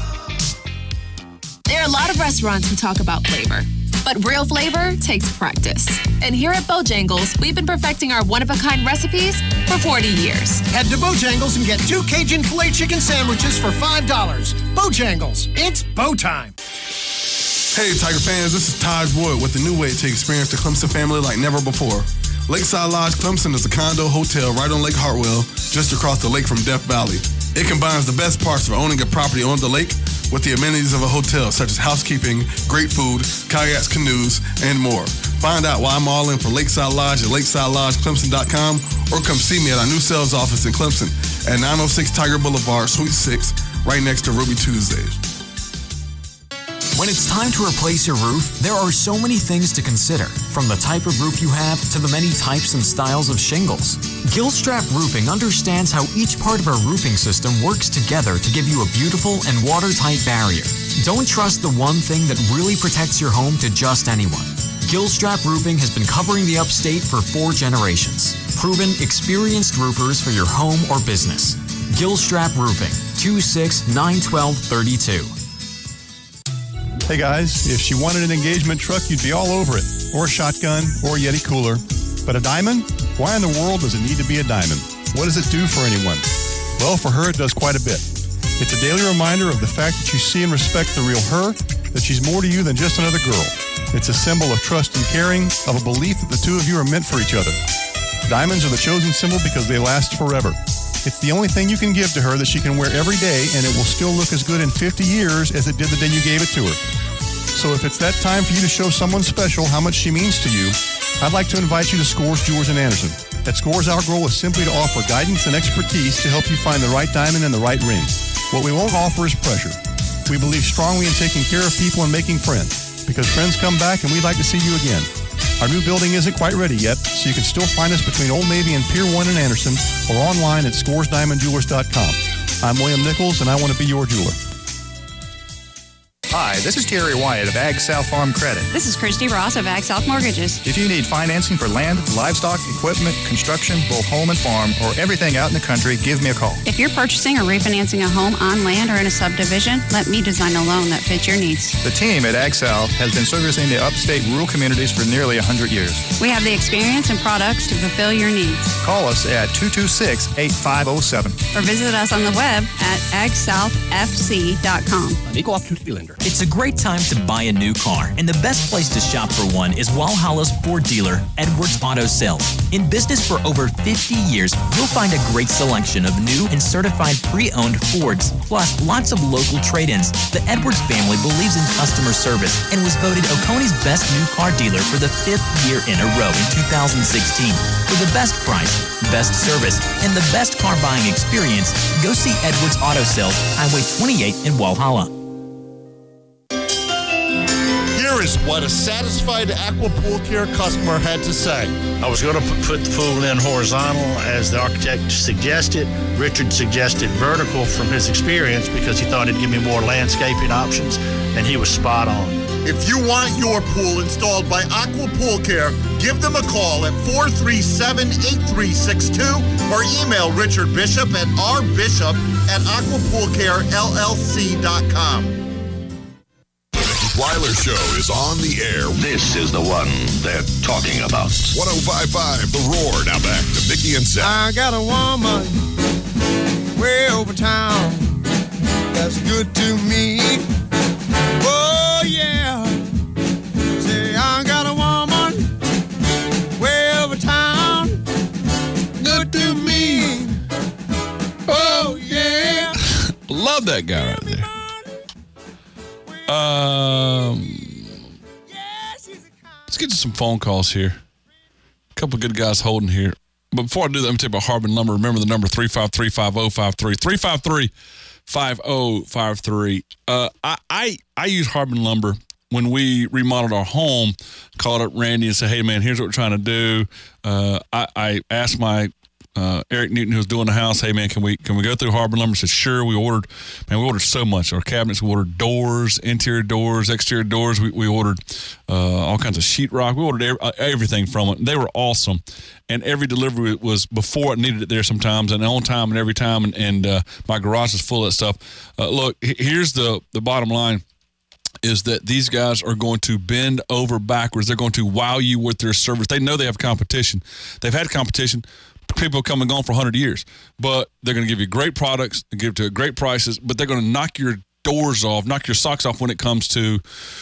There are a lot of restaurants who talk about flavor, but real flavor takes practice. And here at Bojangles, we've been perfecting our one-of-a-kind recipes for 40 years. Head to Bojangles and get 2 Cajun filet chicken sandwiches for $5. Bojangles, it's Bo time. Hey, Tiger fans, this is Taj Wood with a new way to experience the Clemson family like never before. Lakeside Lodge Clemson is a condo hotel right on Lake Hartwell, just across the lake from Death Valley. It combines the best parts of owning a property on the lake with the amenities of a hotel, such as housekeeping, great food, kayaks, canoes, and more. Find out why I'm all in for Lakeside Lodge at lakesidelodgeclemson.com or come see me at our new sales office in Clemson at 906 Tiger Boulevard, Suite 6, right next to Ruby Tuesdays. When it's time to replace your roof, there are so many things to consider, from the type of roof you have to the many types and styles of shingles. Gilstrap Roofing understands how each part of our roofing system works together to give you a beautiful and watertight barrier. Don't trust the one thing that really protects your home to just anyone. Gilstrap Roofing has been covering the upstate for 4 generations. Proven, experienced roofers for your home or business. Gilstrap Roofing, 2691232. Hey guys, if she wanted an engagement truck, you'd be all over it. Or a shotgun, or a Yeti cooler. But a diamond? Why in the world does it need to be a diamond? What does it do for anyone? Well, for her, it does quite a bit. It's a daily reminder of the fact that you see and respect the real her, that she's more to you than just another girl. It's a symbol of trust and caring, of a belief that the two of you are meant for each other. Diamonds are the chosen symbol because they last forever. It's the only thing you can give to her that she can wear every day, and it will still look as good in 50 years as it did the day you gave it to her. So if it's that time for you to show someone special how much she means to you, I'd like to invite you to Scores Jewelers in Anderson. At Scores, our goal is simply to offer guidance and expertise to help you find the right diamond and the right ring. What we won't offer is pressure. We believe strongly in taking care of people and making friends, because friends come back and we'd like to see you again. Our new building isn't quite ready yet, so you can still find us between Old Navy and Pier 1 in Anderson or online at scoresdiamondjewelers.com. I'm William Nichols, and I want to be your jeweler. Hi, this is Terry Wyatt of Ag South Farm Credit. This is Christy Ross of Ag South Mortgages. If you need financing for land, livestock, equipment, construction, both home and farm, or everything out in the country, give me a call. If you're purchasing or refinancing a home on land or in a subdivision, let me design a loan that fits your needs. The team at Ag South has been servicing the upstate rural communities for nearly 100 years. We have the experience and products to fulfill your needs. Call us at 226-8507. Or visit us on the web at agsouthfc.com. An equal opportunity lender. It's a great time to buy a new car, and the best place to shop for one is Walhalla's Ford dealer, Edwards Auto Sales. In business for over 50 years, you'll find a great selection of new and certified pre-owned Fords, plus lots of local trade-ins. The Edwards family believes in customer service and was voted Oconee's best new car dealer for the 5th year in a row in 2016. For the best price, best service, and the best car buying experience, go see Edwards Auto Sales, Highway 28 in Walhalla. Here is what a satisfied Aqua Pool Care customer had to say. I was going to put the pool in horizontal as the architect suggested. Richard suggested vertical from his experience because he thought it'd give me more landscaping options, and he was spot on. If you want your pool installed by Aqua Pool Care, give them a call at 437-8362 or email Richard Bishop at rBishop@aquapoolcarellc.com. Weiler Show is on the air. This is the one they're talking about. 105.5 The Roar. Now back to Mickey and Sal. I got a woman way over town that's good to me. Oh, yeah. Say, I got a woman way over town good to me. Oh, yeah. Love that guy right there. Let's get to some phone calls here. A couple of good guys holding here. But before I do that, let me tell you about Harbin Lumber. Remember the number 353-5053. 353-5053. I use Harbin Lumber when we remodeled our home. Called up Randy and said, hey, man, here's what we're trying to do. I asked my Eric Newton, who was doing the house, hey man, can we go through Harbin Lumber? Said sure. We ordered so much. Our cabinets, we ordered doors, interior doors, exterior doors. We ordered all kinds of sheetrock. We ordered everything from it. They were awesome, and every delivery was before it needed it there sometimes, and on time and every time. And my garage is full of that stuff. Look, here's the bottom line. Is that these guys are going to bend over backwards. They're going to wow you with their service. They know they have competition. They've had competition. People come and gone for 100 years. But they're going to give you great products, and give it to great prices, but they're going to knock your doors off, knock your socks off when it comes to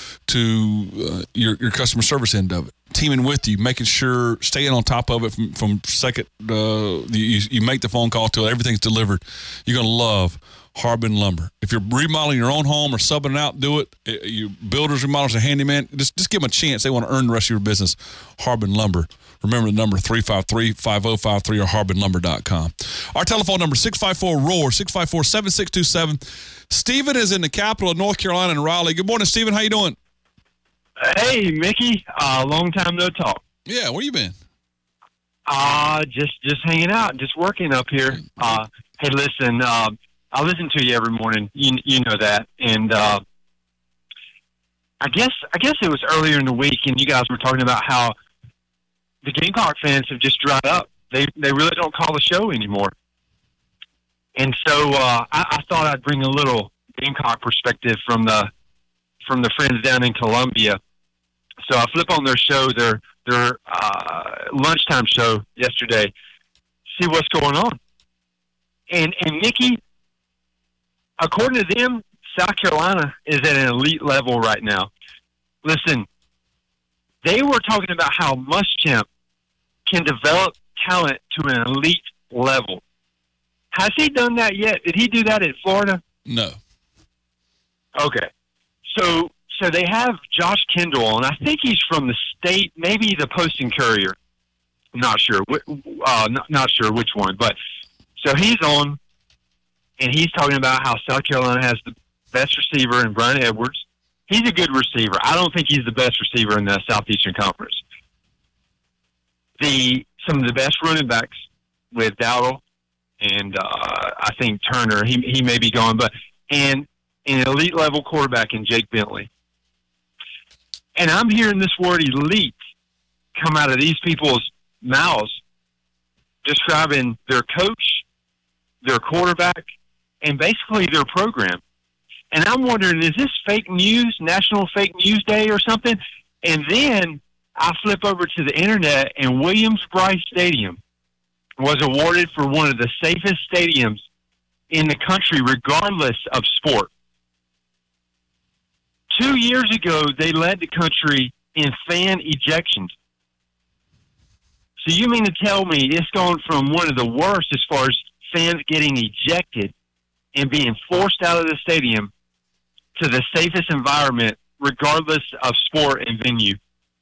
your customer service end of it. Teaming with you, making sure, staying on top of it from second you make the phone call till everything's delivered. You're going to love Harbin Lumber. If you're remodeling your own home or subbing it out, do it. You builders, remodelers, a handyman, just give them a chance. They want to earn the rest of your business. Harbin Lumber. Remember the number 353-5053 or harbinlumber.com. Our telephone number 654-ROAR, 654-7627. Stephen is in the capital of North Carolina in Raleigh. Good morning, Stephen. How you doing? Hey, Mickey. Long time no talk. Yeah, where you been? Just hanging out, just working up here. Hey, listen, I listen to you every morning. You know that, and I guess it was earlier in the week, and you guys were talking about how the Gamecock fans have just dried up. They really don't call the show anymore, and so I thought I'd bring a little Gamecock perspective from the friends down in Columbia. So I flip on their show, their lunchtime show yesterday, see what's going on. And Nikki, according to them, South Carolina is at an elite level right now. Listen, they were talking about how Muschamp can develop talent to an elite level. Has he done that yet? Did he do that in Florida? No. Okay. So they have Josh Kendall, and I think he's from the state, maybe the Post and Courier. I'm not sure. Not sure which one. But so he's on, and he's talking about how South Carolina has the best receiver in Brian Edwards. He's a good receiver. I don't think he's the best receiver in the Southeastern Conference. Some of the best running backs with Dowdle and I think Turner. He may be gone, and an elite level quarterback in Jake Bentley. And I'm hearing this word elite come out of these people's mouths, describing their coach, their quarterback, and basically their program. And I'm wondering, is this fake news, National Fake News Day or something? And then I flip over to the internet, and Williams-Brice Stadium was awarded for one of the safest stadiums in the country, regardless of sport. 2 years ago, they led the country in fan ejections. So you mean to tell me it's gone from one of the worst as far as fans getting ejected and being forced out of the stadium to the safest environment, regardless of sport and venue?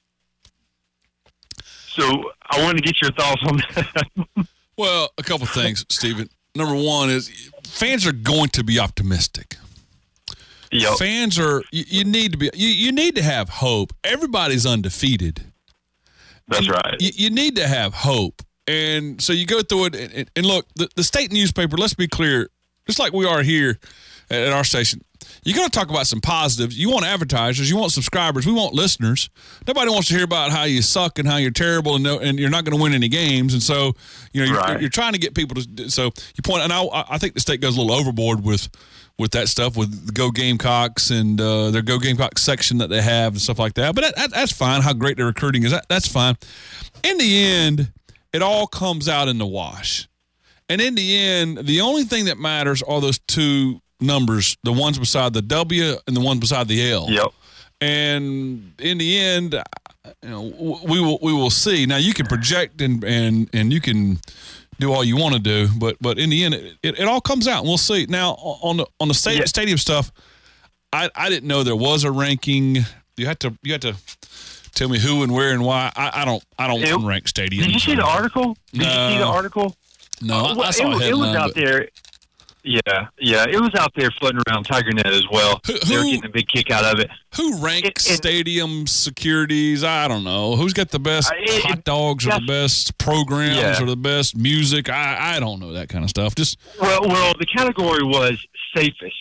So I want to get your thoughts on that. Well, a couple things, Stephen. Number one is fans are going to be optimistic. Yep. Fans are. You need to be. You need to have hope. Everybody's undefeated. That's right. You need to have hope, and so you go through it. And look, the state newspaper. Let's be clear. Just like we are here at our station, you're going to talk about some positives. You want advertisers. You want subscribers. We want listeners. Nobody wants to hear about how you suck and how you're terrible and you're not going to win any games. And so, you're trying to get people to. So you point, and I think the state goes a little overboard with that stuff with the Go Gamecocks and their Go Gamecocks section that they have and stuff like that. But that's fine. How great their recruiting is, that's fine. In the end, it all comes out in the wash. And in the end, the only thing that matters are those two numbers, the ones beside the W and the ones beside the L. Yep. And in the end, we will see. Now you can project and you can do all you want to do, but in the end, it all comes out, and we'll see. Now on the stadium stuff, I didn't know there was a ranking. You had to tell me who and where and why. I don't rank stadiums. Did you see the article? Did you see the article? No, I saw a headline. It was out there. Yeah, it was out there floating around TigerNet as well. They were getting a big kick out of it. Who ranks stadium securities? I don't know. Who's got the best hot dogs or the best programs or the best music? I don't know that kind of stuff. Well, the category was safest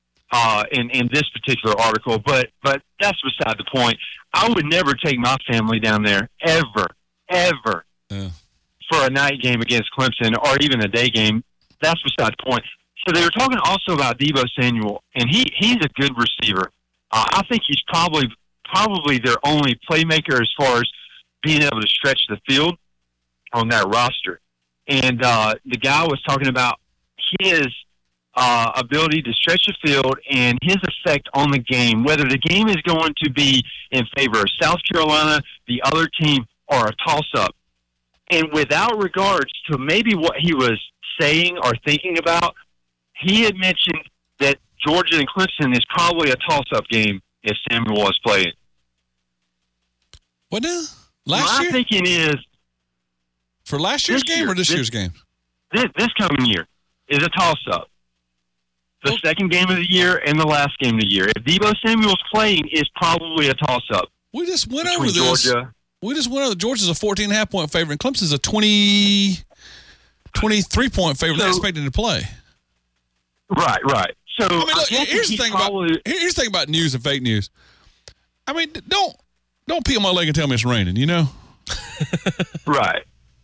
in this particular article, but that's beside the point. I would never take my family down there ever for a night game against Clemson or even a day game. That's beside the point. So they were talking also about Deebo Samuel, and he's a good receiver. I think he's probably their only playmaker as far as being able to stretch the field on that roster. And the guy was talking about his ability to stretch the field and his effect on the game, whether the game is going to be in favor of South Carolina, the other team, or a toss-up. And without regards to maybe what he was saying or thinking about, he had mentioned that Georgia and Clemson is probably a toss-up game if Samuel was playing. What now? Last year? My thinking is for last year's game or this year's game? This coming year is a toss-up. The second game of the year and the last game of the year. If Deebo Samuel's playing, is probably a toss-up. We just went over this. Georgia. We just went over. Georgia's a 14.5-point favorite, and Clemson's a 23-point favorite. They're expected to play. Right. So I mean, look, here's the thing about news and fake news. I mean, don't pee on my leg and tell me it's raining. You know. Right.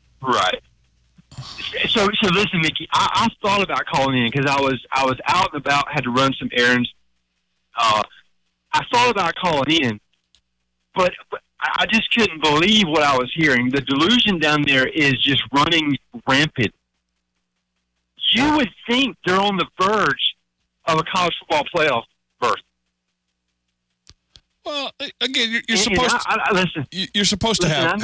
So listen, Mickey. I thought about calling in because I was out and about, had to run some errands. I thought about calling in, but I just couldn't believe what I was hearing. The delusion down there is just running rampant. You would think they're on the verge of a college football playoff berth. Well, again, you're supposed to listen. You're supposed to have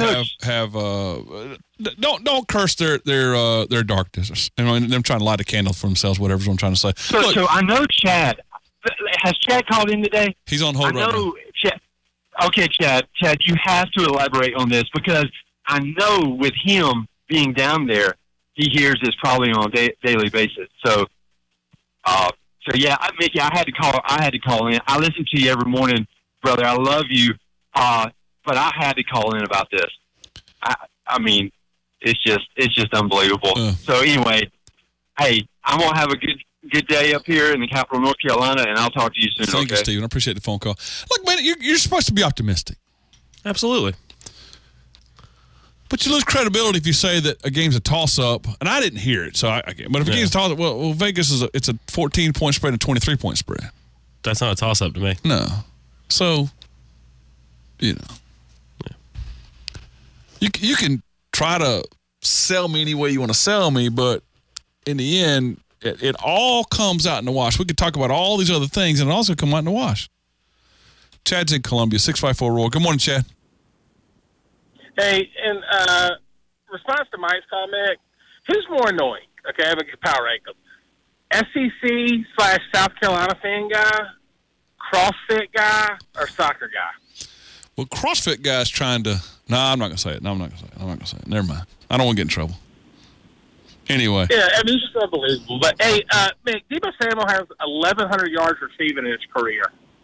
don't curse their darkness. I mean, them trying to light a candle for themselves. Whatever's what I'm trying to say. So I know Chad. Has Chad called in today? He's on hold right now. Chad. Okay, Chad, you have to elaborate on this because I know with him being down there, he hears this probably on a daily basis. So yeah, Mickey, I had to call in. I listen to you every morning, brother. I love you, but I had to call in about this. I mean, it's just unbelievable. So anyway, hey, I'm gonna have a good day up here in the capital of North Carolina, and I'll talk to you soon. Thank you, Stephen. I appreciate the phone call. Look, man, you're supposed to be optimistic. Absolutely. But you lose credibility if you say that a game's a toss-up, and I didn't hear it. So, but if a game's a toss-up, well, Vegas it's a 14-point spread and a 23-point spread. That's not a toss-up to me. No. So, you know, you can try to sell me any way you want to sell me, but in the end, it all comes out in the wash. We could talk about all these other things, and it also come out in the wash. Chad's in Columbia, 654-ROAR. Good morning, Chad. Hey, in response to Mike's comment, who's more annoying? Okay, I'm going to power rank them. SEC/South Carolina fan guy, CrossFit guy, or soccer guy? Well, CrossFit guy's trying to... No, I'm not going to say it. Never mind. I don't want to get in trouble. Anyway. Yeah, I mean, it's just unbelievable. But, hey, man, Deebo Samuel has 1,100 yards receiving in his career.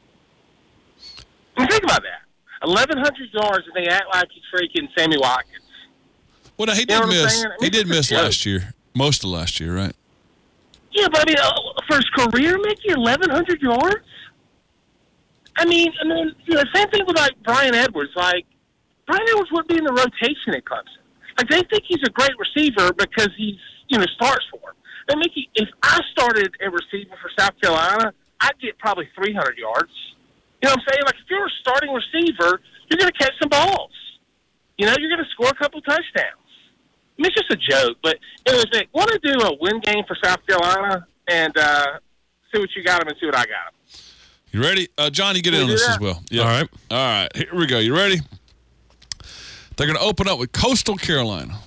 I mean, think about that. 1,100 yards, and they act like he's freaking Sammy Watkins. Well, no, he did miss. He did miss last year. Most of last year, right? Yeah, but I mean, for his career, Mickey, 1,100 yards? I mean, the same thing with, like, Brian Edwards. Like, Brian Edwards would be in the rotation at Clemson. Like, they think he's a great receiver because he's, starts for him. And, Mickey, if I started a receiver for South Carolina, I'd get probably 300 yards. You know what I'm saying? Like, if you're a starting receiver, you're going to catch some balls. You're going to score a couple touchdowns. I mean, it's just a joke. But, anyways, Nick, want to do a win game for South Carolina and see what you got them and see what I got them. You ready? John, you get in on this as well. Yeah. All right. Here we go. You ready? They're going to open up with Coastal Carolina.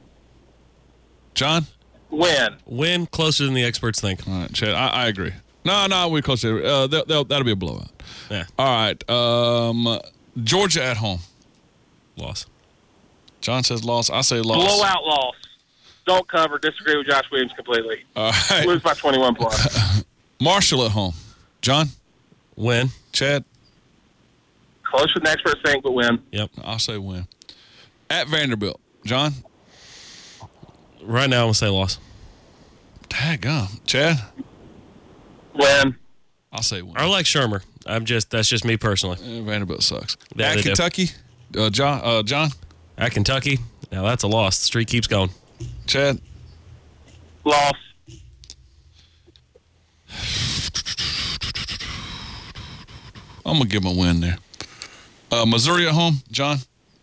John? Win closer than the experts think. All right, Chad, I agree. No, we're closer. That'll be a blowout. Yeah. All right. Georgia at home. Loss. John says loss. I say loss. Blowout loss. Don't cover. Disagree with Josh Williams completely. All right. Lose by 21 plus. Marshall at home. John? Win. Chad? Closer than experts think, but win. Yep. I'll say win. At Vanderbilt. John? Right now, I'm going to say loss. Daggum. Chad? Win. I'll say win. I like Shermer. That's just me personally. Vanderbilt sucks. Yeah, at Kentucky? John? At Kentucky? Now that's a loss. The streak keeps going. Chad? Loss. I'm going to give them a win there. Missouri at home. John?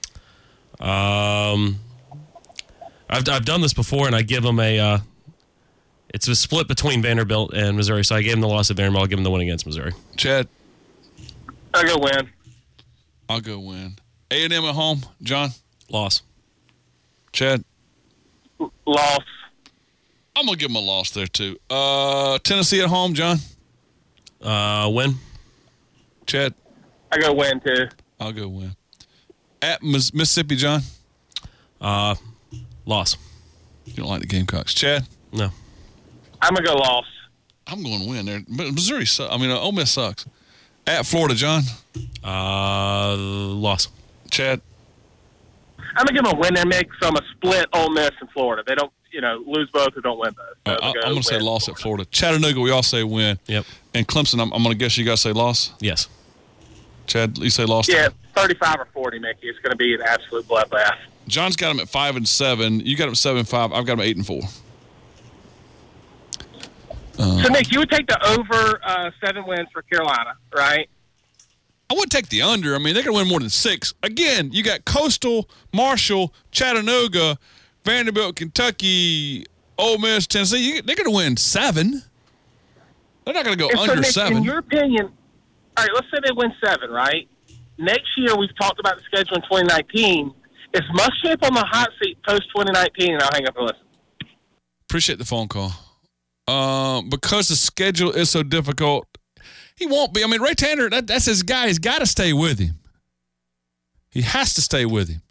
I've done this before, and I give them a it's a split between Vanderbilt and Missouri, so I gave them the loss at Vanderbilt. I'll give them the win against Missouri. Chad? I'll go win. I'll go win. A&M at home. John? Loss. Chad? Loss. I'm going to give them a loss there, too. Tennessee at home, John? Win. Chad? I go win, too. I'll go win. At Mississippi, John? Loss. You don't like the Gamecocks. Chad? No. I'm going to go loss. I'm going to win there. But Missouri sucks. Ole Miss sucks. At Florida, John? Loss. Chad? I'm going to give them a win there, Mick, so I'm a split Ole Miss and Florida. They don't, lose both or don't win both. So I'm going to say loss at Florida. Chattanooga, we all say win. Yep. And Clemson, I'm going to guess you guys say loss? Yes. Chad, you say loss? Yeah, 35 or 40, Mickey. It's going to be an absolute bloodbath. John's got them at 5-7. You got them at 7-5. I've got them at 8-4. So, Nick, you would take the over 7 wins for Carolina, right? I would take the under. They're going to win more than 6. Again, you got Coastal, Marshall, Chattanooga, Vanderbilt, Kentucky, Ole Miss, Tennessee. They're going to win 7. They're not going to go under Nick, 7. In your opinion, all right, let's say they win 7, right? Next year, we've talked about the schedule in 2019. Is Muschamp on the hot seat post-2019? And I'll hang up and listen. Appreciate the phone call. Because the schedule is so difficult, he won't be. Ray Tanner, that's his guy. He's got to stay with him. He has to stay with him.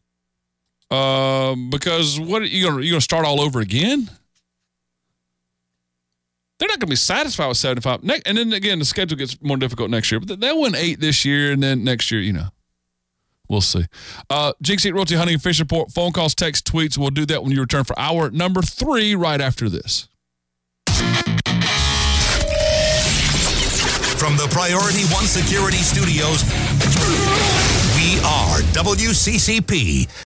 Because what you gonna start all over again? They're not going to be satisfied with 75. And then again, the schedule gets more difficult next year. But they'll win 8 this year, and then next year, we'll see. Jinx Eat Realty Hunting and Fish Report. Phone calls, text, tweets. We'll do that when you return for hour number 3 right after this. From the Priority One Security Studios, we are WCCP.